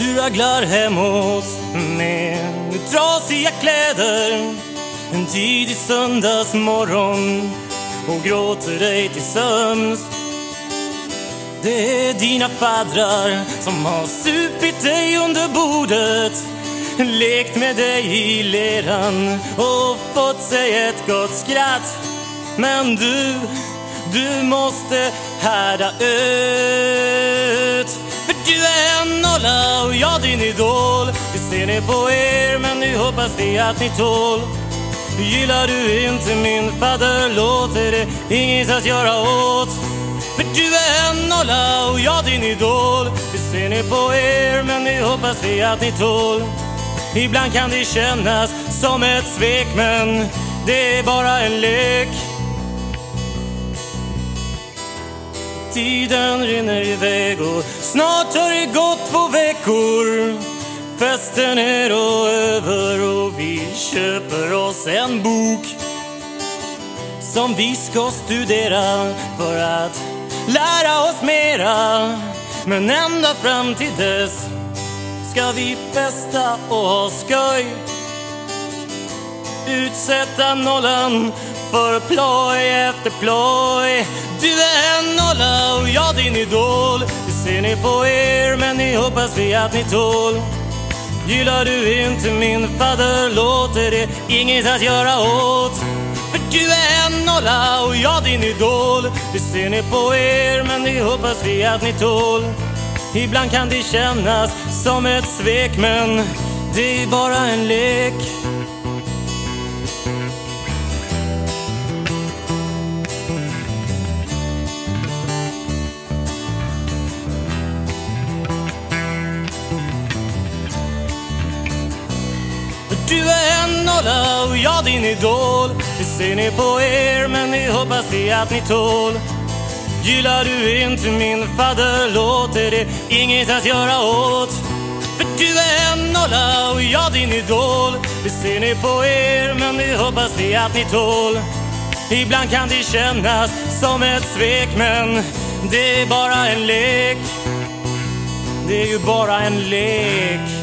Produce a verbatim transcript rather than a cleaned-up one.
Du raglar hemåt med trasiga kläder en tidig söndagsmorgon och gråter dig till sömns. Det är dina faddrar som har supit dig under bordet, lekt med dig i leran och fått sig ett gott skratt. Men du, du måste härda ut, för du är en nolla och jag din idol. Vi ser ner på er men nu hoppas vi att ni tål. Gillar du inte min fadder låter det inget att göra åt, för du är en nolla och jag din idol. Vi ser ner på er men nu hoppas vi att ni tål. Ibland kan det kännas som ett svek men det är bara en lek. Tiden rinner iväg och snart har det gått två veckor. Festen är då över och vi köper oss en bok som vi ska studera för att lära oss mera. Men ända fram till dess ska vi festa och ha skoj, utsätta nollan för ploj efter ploj. Du är en nolla och jag din idol. Vi ser ner på er men ni hoppas vi att ni tål. Gillar du inte min fadder låter det inget att göra åt, för du är en nolla och jag din idol. Vi ser ner på er men ni hoppas vi att ni tål. Ibland kan det kännas som ett svek men det är bara en lek. Du är en nolla och jag din idol. Vi ser ner på er men ni hoppas vi att ni tål. Gillar du inte min fadder låter det inget att göra åt, för du är en nolla och jag din idol. Vi ser ner på er men ni hoppas vi att ni tål. Ibland kan det kännas som ett svek men det är bara en lek. Det är ju bara en lek.